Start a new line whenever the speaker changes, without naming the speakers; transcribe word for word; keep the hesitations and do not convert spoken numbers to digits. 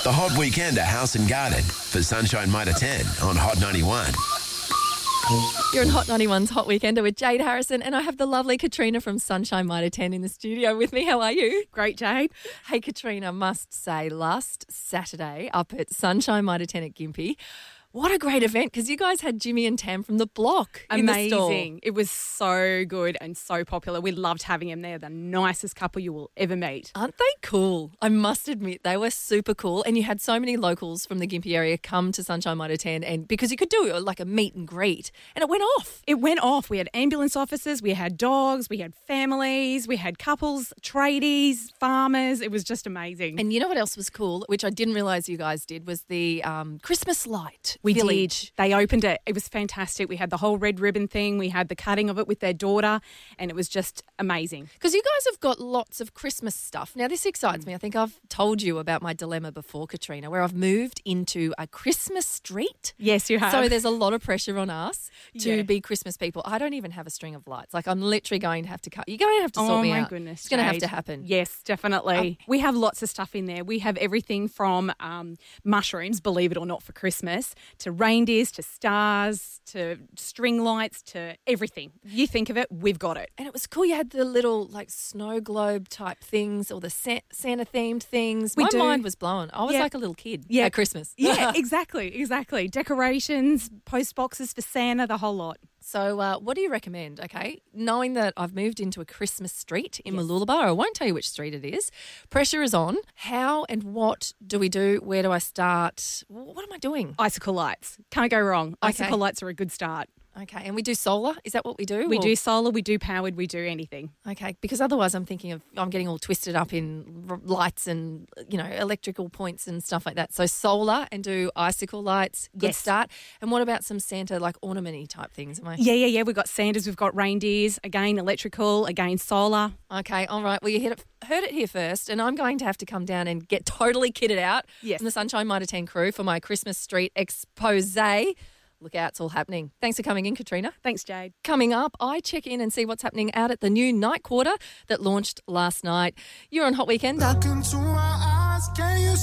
The Hot Weekend at House and Garden for Sunshine Mitre ten on Hot ninety-one.
You're in Hot ninety-one's Hot Weekender with Jade Harrison, and I have the lovely Katrina from Sunshine Mitre ten in the studio with me. How are you?
Great, Jade.
Hey, Katrina, must say, last Saturday up at Sunshine Mitre ten at Gympie, what a great event, because you guys had Jimmy and Tam from The Block in the stall.
Amazing. It was so good and so popular. We loved having them there. The nicest couple you will ever meet.
Aren't they cool? I must admit, they were super cool. And you had so many locals from the Gympie area come to Sunshine Mitre ten, and because you could do like a meet and greet, and it went off.
It went off. We had ambulance officers, we had dogs, we had families, we had couples, tradies, farmers. It was just amazing.
And you know what else was cool, which I didn't realise you guys did, was the um, Christmas light.
We
Village.
did. They opened it. It was fantastic. We had the whole red ribbon thing. We had the cutting of it with their daughter, and it was just amazing.
Because you guys have got lots of Christmas stuff. Now, this excites me. I think I've told you about my dilemma before, Katrina, where I've moved into a Christmas street.
Yes, you have.
So there's a lot of pressure on us to
Yeah.
be Christmas people. I don't even have a string of lights. Like, I'm literally going to have to cut. You're going to have to sort
oh
me
my
out.
goodness,
It's going to have
Jade.
to happen.
Yes, definitely. we have lots of stuff in there. We have everything from um, mushrooms, believe it or not, for Christmas, to reindeers, to stars, to string lights, to everything. You think of it, we've got it.
And it was cool. You had the little, like, snow globe type things or the Sa- Santa-themed things.
We
My
do.
mind was blown. I was
Yeah.
like a little kid
Yeah.
at Christmas.
Yeah, exactly, exactly. Decorations, post boxes for Santa, the whole lot.
So uh, what do you recommend, okay? Knowing that I've moved into a Christmas street in
Yes.
Mooloolaba, I won't tell you which street it is. Pressure is on. How and what do we do? Where do I start? What am I doing?
Icicle lights. Can't go wrong.
Okay.
Icicle lights are a good start.
Okay, and we do solar? Is that what we do?
We
Or-
do solar, we do powered, we do anything.
Okay, because otherwise I'm thinking of, I'm getting all twisted up in r- lights and, you know, electrical points and stuff like that. So solar and do icicle lights, good
Yes.
start. And what about some Santa, like ornament-y type things? Am I?
Yeah, yeah, yeah. We've got Santas, we've got reindeers, again, electrical, again, solar.
Okay, all right. Well, you hit it, heard it here first, and I'm going to have to come down and get totally kitted out
Yes.
from the Sunshine Mitre ten crew for my Christmas Street expose. Look out, it's all happening. Thanks for coming in, Katrina.
Thanks, Jade.
Coming up, I check in and see what's happening out at the new night quarter that launched last night. You're on Hot Weekender.
Look into my eyes, can you